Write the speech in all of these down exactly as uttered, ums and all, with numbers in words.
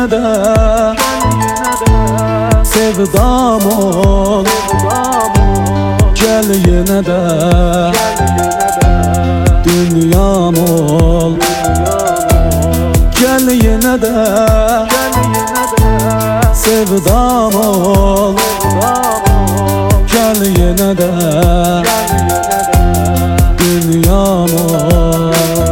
de, sevdam ol. Gel yine de, dünyam ol. Gel yine de, sevdam ol. Gel yine de, dünyam ol.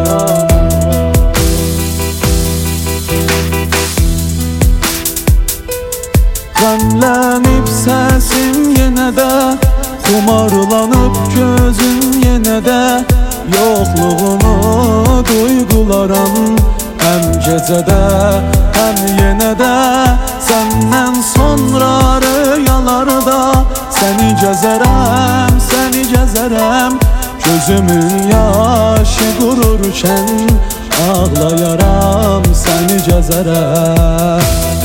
Qəmlənib səsim yenə də, xumarlanıb gözüm yenə də, yoxluğunu duyğularam həm gecədə, həm yenə də. Səndən sonra rüyalarda səni gəzərəm, səni gəzərəm. Gözümün yaşı qururkən ağlayaram, səni gəzərəm.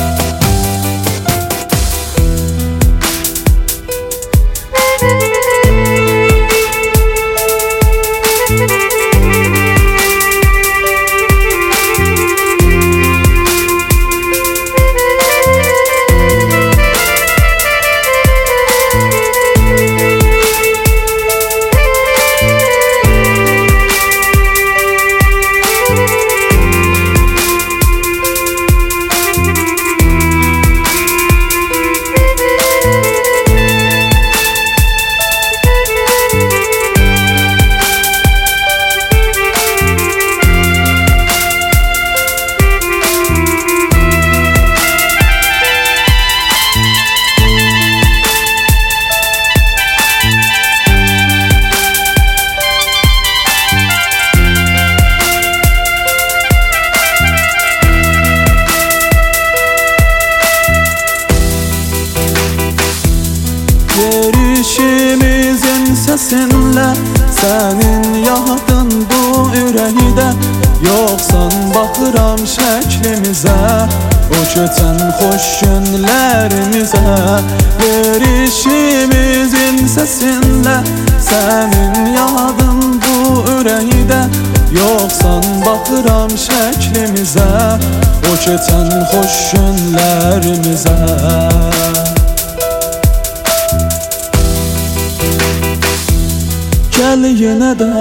Verişimizin səsinlə sənin yadın bu ürəkdə, yoxsan baxıram şəklimizə, o keçən xoş günlərimizə. Verişimizin səsinlə sənin yadın bu ürəkdə, yoxsan baxıram şəklimizə, o keçən xoş günlərimizə. Gel yine de,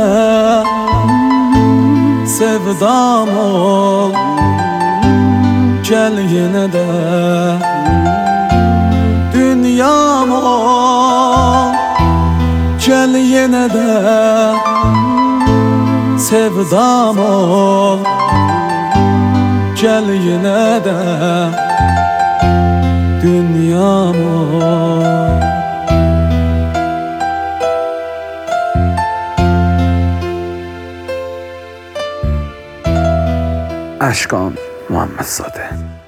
sevdam ol. Gel yine de, dünyam ol. Gel yine de, sevdam ol. Gel yine de, dünyam ol. اشکان محمدزاده.